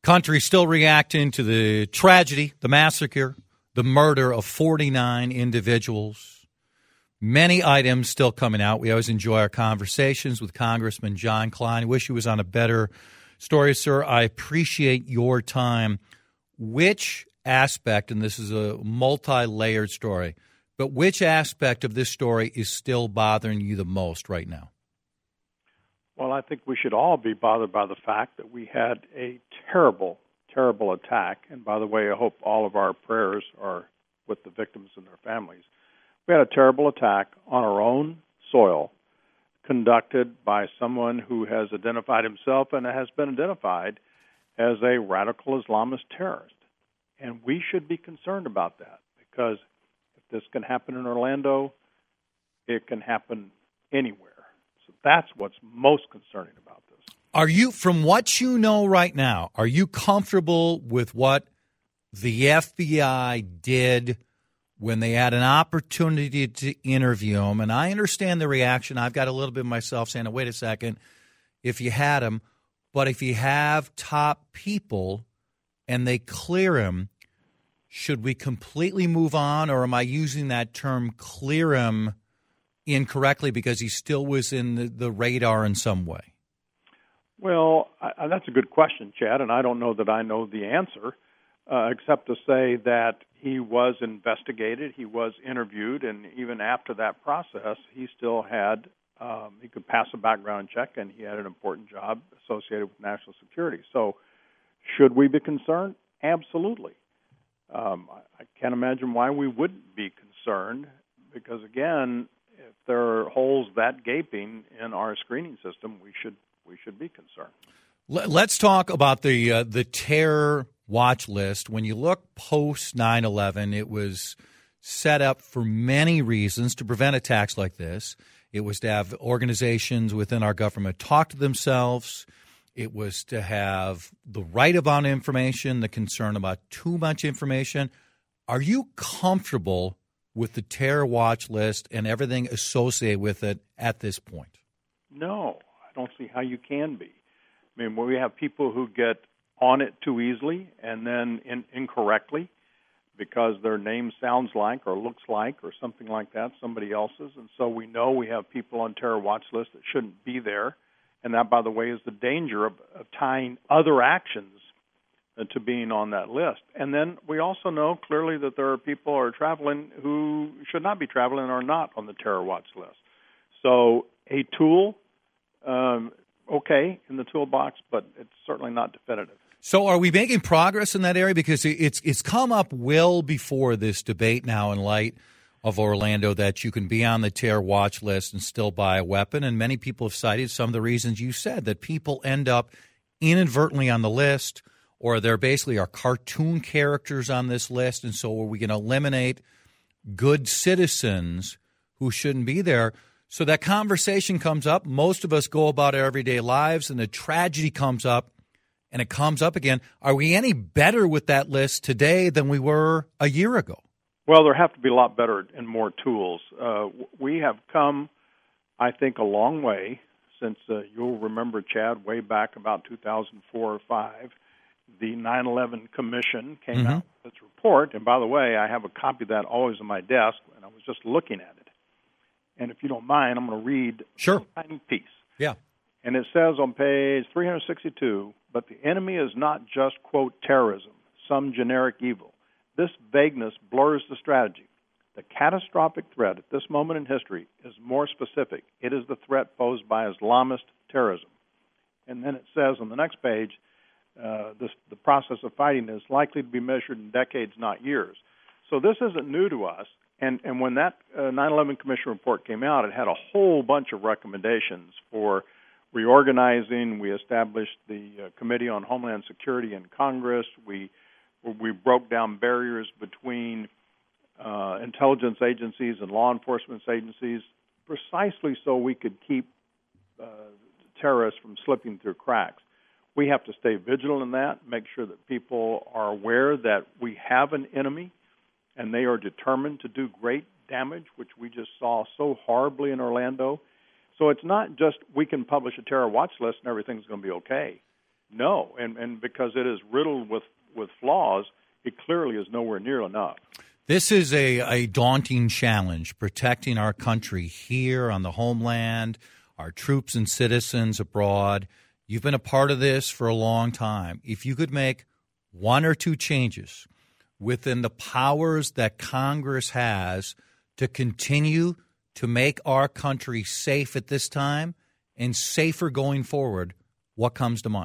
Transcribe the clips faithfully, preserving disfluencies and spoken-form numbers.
Country still reacting to the tragedy, the massacre, the murder of forty-nine individuals. Many items still coming out. We always enjoy our conversations with Congressman John Kline. I wish he was on a better story, sir. I appreciate your time. Which aspect, and this is a multi-layered story, but which aspect of this story is still bothering you the most right now? Well, I think we should all be bothered by the fact that we had a terrible, terrible attack. And by the way, I hope all of our prayers are with the victims and their families. We had a terrible attack on our own soil conducted by someone who has identified himself and has been identified as a radical Islamist terrorist. And we should be concerned about that because if this can happen in Orlando, it can happen anywhere. So that's what's most concerning about this. Are you, from what you know right now, are you comfortable with what the F B I did when they had an opportunity to interview him? And I understand the reaction. I've got a little bit myself saying, wait a second, if you had him, but if you have top people and they clear him, should we completely move on, or am I using that term clear him incorrectly because he still was in the, the radar in some way? Well, I, that's a good question, Chad, and I don't know that I know the answer, uh, except to say that he was investigated, he was interviewed, and even after that process, he still had, um, he could pass a background check, and he had an important job associated with national security. So should we be concerned? Absolutely. Um, I, I can't imagine why we wouldn't be concerned because, again, if there are holes that gaping in our screening system, we should we should be concerned. Let's talk about the uh, the terror watch list. When you look post nine eleven, it was set up for many reasons to prevent attacks like this. It was to have organizations within our government talk to themselves. It was to have the right about information, the concern about too much information. Are you comfortable with the terror watch list and everything associated with it at this point? No, I don't see how you can be. I mean, we have people who get on it too easily and then in, incorrectly because their name sounds like or looks like or something like that, somebody else's. And so we know we have people on terror watch lists that shouldn't be there. And that, by the way, is the danger of, of tying other actions uh, to being on that list. And then we also know clearly that there are people who are traveling who should not be traveling or are not on the terror watch list. So a tool, um, okay, in the toolbox, but it's certainly not definitive. So are we making progress in that area? Because it's it's come up well before this debate now in light of Orlando that you can be on the terror watch list and still buy a weapon. And many people have cited some of the reasons you said, that people end up inadvertently on the list, or there basically are cartoon characters on this list. And so are we going to eliminate good citizens who shouldn't be there? So that conversation comes up. Most of us go about our everyday lives, and the tragedy comes up, and it comes up again. Are we any better with that list today than we were a year ago? Well, there have to be a lot better and more tools. Uh, we have come, I think, a long way since uh, you'll remember, Chad, way back about two thousand four or five, the nine eleven Commission came mm-hmm. out with its report. And by the way, I have a copy of that always on my desk, and I was just looking at it. And if you don't mind, I'm going to read sure. a tiny piece. Yeah. And it says on page three sixty-two, but the enemy is not just, quote, terrorism, some generic evil. This vagueness blurs the strategy. The catastrophic threat at this moment in history is more specific. It is the threat posed by Islamist terrorism. And then it says on the next page, uh, this, the process of fighting is likely to be measured in decades, not years. So this isn't new to us. And, and when that uh, nine eleven Commission report came out, it had a whole bunch of recommendations for reorganizing. We established the uh, Committee on Homeland Security in Congress. We We broke down barriers between uh, intelligence agencies and law enforcement agencies precisely so we could keep uh, terrorists from slipping through cracks. We have to stay vigilant in that, make sure that people are aware that we have an enemy and they are determined to do great damage, which we just saw so horribly in Orlando. So it's not just we can publish a terror watch list and everything's going to be okay. No, and, and because it is riddled with, with flaws, it clearly is nowhere near enough. This is a, a daunting challenge, protecting our country here on the homeland, our troops and citizens abroad. You've been a part of this for a long time. If you could make one or two changes within the powers that Congress has to continue to make our country safe at this time and safer going forward, what comes to mind?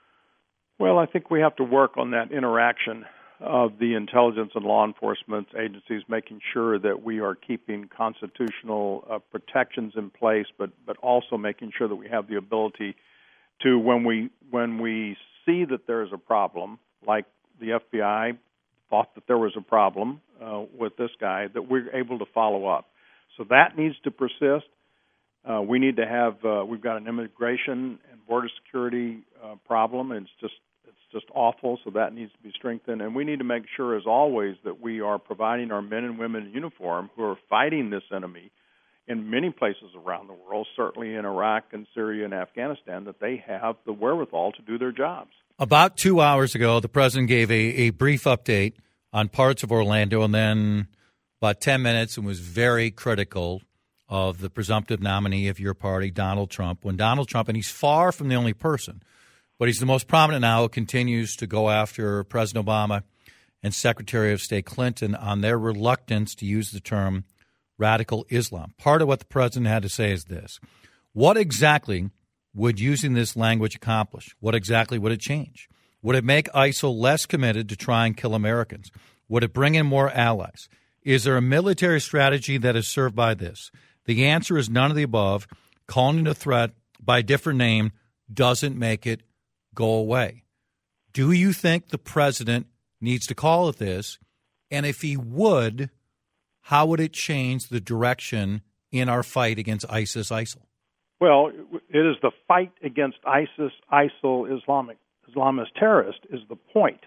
Well, I think we have to work on that interaction of the intelligence and law enforcement agencies, making sure that we are keeping constitutional uh, protections in place, but, but also making sure that we have the ability to, when we when we see that there is a problem, like the F B I thought that there was a problem uh, with this guy, that we're able to follow up. So that needs to persist. Uh, we need to have, uh, we've got an immigration and border security uh, problem, and it's just it's just awful, so that needs to be strengthened. And we need to make sure, as always, that we are providing our men and women in uniform who are fighting this enemy in many places around the world, certainly in Iraq and Syria and Afghanistan, that they have the wherewithal to do their jobs. About two hours ago, the president gave a, a brief update on parts of Orlando, and then about ten minutes and was very critical of the presumptive nominee of your party, Donald Trump. When Donald Trump, and he's far from the only person, but he's the most prominent now, continues to go after President Obama and Secretary of State Clinton on their reluctance to use the term radical Islam. Part of what the president had to say is this: what exactly would using this language accomplish? What exactly would it change? Would it make ISIL less committed to try and kill Americans? Would it bring in more allies? Is there a military strategy that is served by this? The answer is none of the above. Calling it a threat by a different name doesn't make it go away. Do you think the president needs to call it this? And if he would, how would it change the direction in our fight against ISIS, ISIL? Well, it is the fight against ISIS, ISIL, Islamic, Islamist terrorist is the point.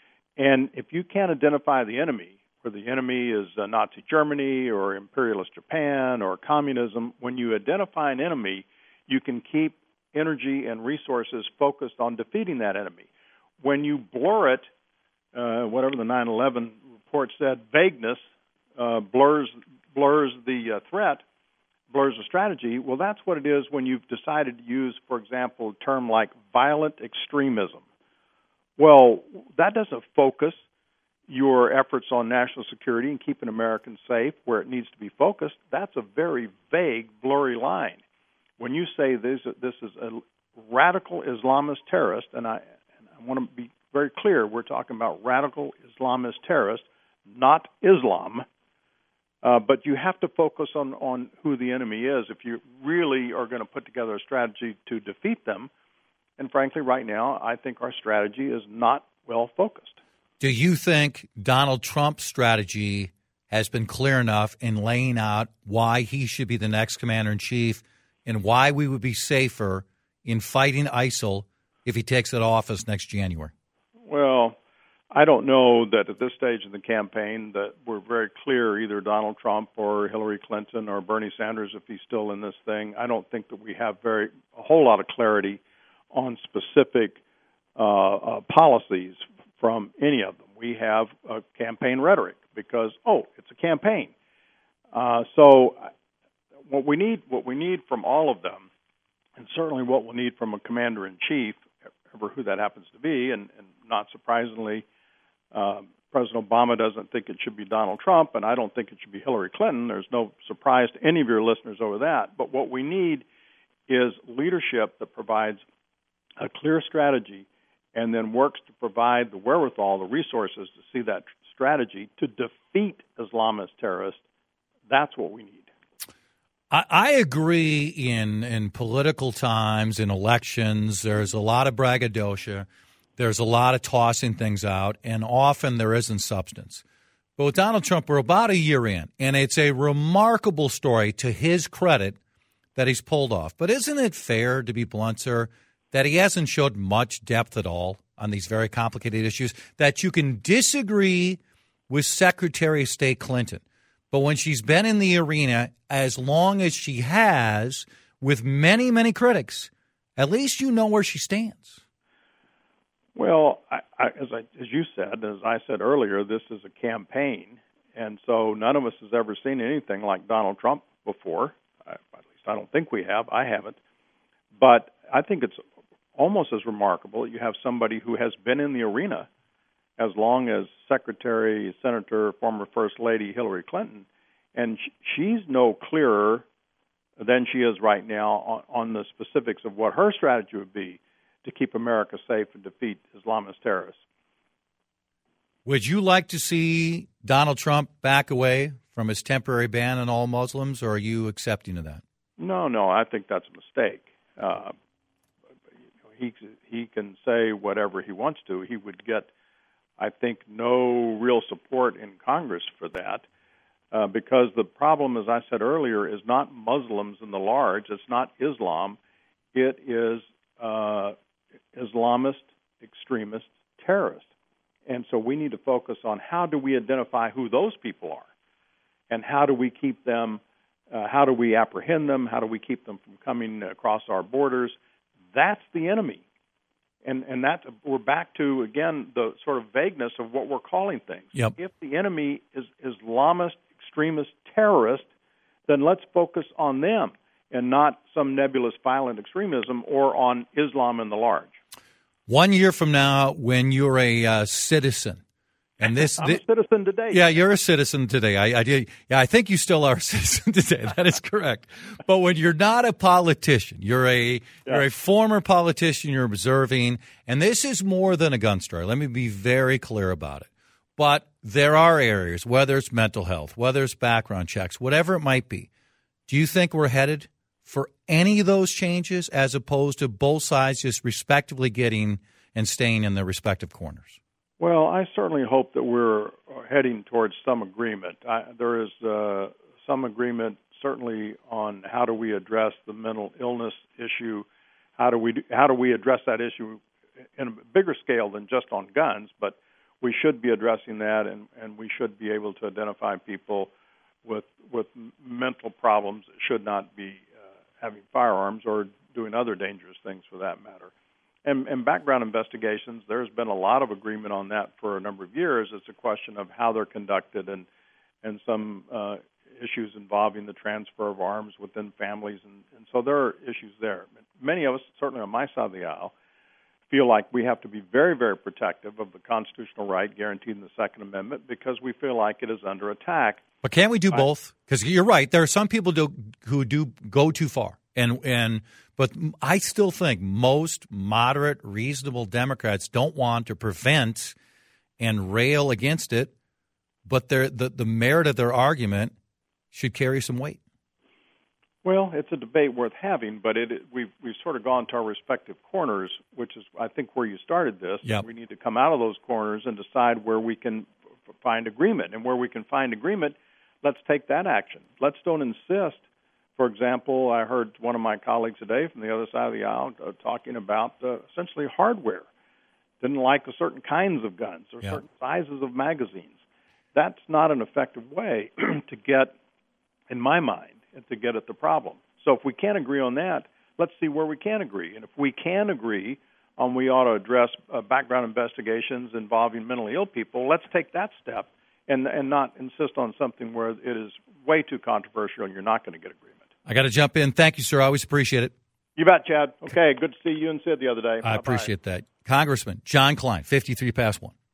And if you can't identify the enemy, where the enemy is uh, Nazi Germany or imperialist Japan or communism, when you identify an enemy, you can keep energy and resources focused on defeating that enemy. When you blur it, uh, whatever the nine eleven report said, vagueness uh, blurs blurs the uh, threat, blurs the strategy. Well, that's what it is when you've decided to use, for example, a term like violent extremism. Well, that doesn't focus your efforts on national security and keeping Americans safe where it needs to be focused. That's a very vague, blurry line. When you say this, this is a radical Islamist terrorist, and I, and I want to be very clear, we're talking about radical Islamist terrorists, not Islam. Uh, but you have to focus on, on who the enemy is if you really are going to put together a strategy to defeat them. And frankly, right now, I think our strategy is not well focused. Do you think Donald Trump's strategy has been clear enough in laying out why he should be the next commander-in-chief and why we would be safer in fighting ISIL if he takes that office next January? Well, I don't know that at this stage in the campaign that we're very clear, either Donald Trump or Hillary Clinton or Bernie Sanders, if he's still in this thing. I don't think that we have very a whole lot of clarity on specific uh, uh, policies from any of them. We have a campaign rhetoric because, oh, it's a campaign. Uh, so what we need, what we need from all of them, and certainly what we'll need from a commander-in-chief, ever who that happens to be, and, and not surprisingly, uh, President Obama doesn't think it should be Donald Trump, and I don't think it should be Hillary Clinton. There's no surprise to any of your listeners over that. But what we need is leadership that provides a clear strategy and then works to provide the wherewithal, the resources to see that strategy to defeat Islamist terrorists. That's what we need. I, I agree in, in political times, in elections, there's a lot of braggadocio. There's a lot of tossing things out, and often there isn't substance. But with Donald Trump, we're about a year in, and it's a remarkable story to his credit that he's pulled off. But isn't it fair, to be blunt, sir, that he hasn't showed much depth at all on these very complicated issues, that you can disagree with Secretary of State Clinton, but when she's been in the arena as long as she has with many, many critics, at least you know where she stands. Well, I, I, as, I, as you said, as I said earlier, this is a campaign, and so none of us has ever seen anything like Donald Trump before. I, at least I don't think we have. I haven't. But I think it's almost as remarkable that you have somebody who has been in the arena as long as Secretary, Senator, former First Lady Hillary Clinton, and sh- she's no clearer than she is right now on, on the specifics of what her strategy would be to keep America safe and defeat Islamist terrorists. Would you like to see Donald Trump back away from his temporary ban on all Muslims, or are you accepting of that? No, no, I think that's a mistake. Uh, he he can say whatever he wants to. He would get, I think, no real support in Congress for that, uh, because the problem, as I said earlier, is not Muslims in the large. It's not Islam. It is uh, Islamist, extremist, terrorist. And so we need to focus on how do we identify who those people are, and how do we keep them, uh, how do we apprehend them, how do we keep them from coming across our borders. That's the enemy. And and that we're back to, again, the sort of vagueness of what we're calling things. Yep. If the enemy is Islamist, extremist, terrorist, then let's focus on them and not some nebulous violent extremism or on Islam in the large. One year from now, when you're a uh, citizen, and this, I'm this a citizen today. Yeah, you're a citizen today. I, I did. Yeah, I think you still are a citizen today. That is correct. But when you're not a politician, you're a yeah. you're a former politician. You're observing, and this is more than a gun story. Let me be very clear about it. But there are areas, whether it's mental health, whether it's background checks, whatever it might be. Do you think we're headed for any of those changes, as opposed to both sides just respectively getting and staying in their respective corners? Well, I certainly hope that we're heading towards some agreement. I, there is uh, some agreement certainly on how do we address the mental illness issue, how do we do, how do we address that issue in a bigger scale than just on guns, but we should be addressing that, and, and we should be able to identify people with with mental problems that should not be having firearms or doing other dangerous things for that matter. And, and background investigations, there's been a lot of agreement on that for a number of years. It's a question of how they're conducted and, and some uh, issues involving the transfer of arms within families. And, and so there are issues there. Many of us, certainly on my side of the aisle, feel like we have to be very, very protective of the constitutional right guaranteed in the Second Amendment because we feel like it is under attack. But can't we do both? Because you're right. There are some people do, who do go too far, and and but I still think most moderate, reasonable Democrats don't want to prevent and rail against it. But the the merit of their argument should carry some weight. Well, it's a debate worth having, but it, it we've we've sort of gone to our respective corners, which is I think where you started this. Yep. We need to come out of those corners and decide where we can f- find agreement, and where we can find agreement. Let's take that action. Let's don't insist. For example, I heard one of my colleagues today from the other side of the aisle uh, talking about uh, essentially hardware. Didn't like the certain kinds of guns or yeah. certain sizes of magazines. That's not an effective way to get, in my mind, to get at the problem. So if we can't agree on that, let's see where we can agree. And if we can agree on we ought to address uh, background investigations involving mentally ill people, let's take that step. And, and not insist on something where it is way too controversial and you're not going to get agreement. I got to jump in. Thank you, sir. I always appreciate it. You bet, Chad. Okay, good to see you and Sid the other day. I Bye-bye. appreciate that. Congressman John Klein, fifty-three past one.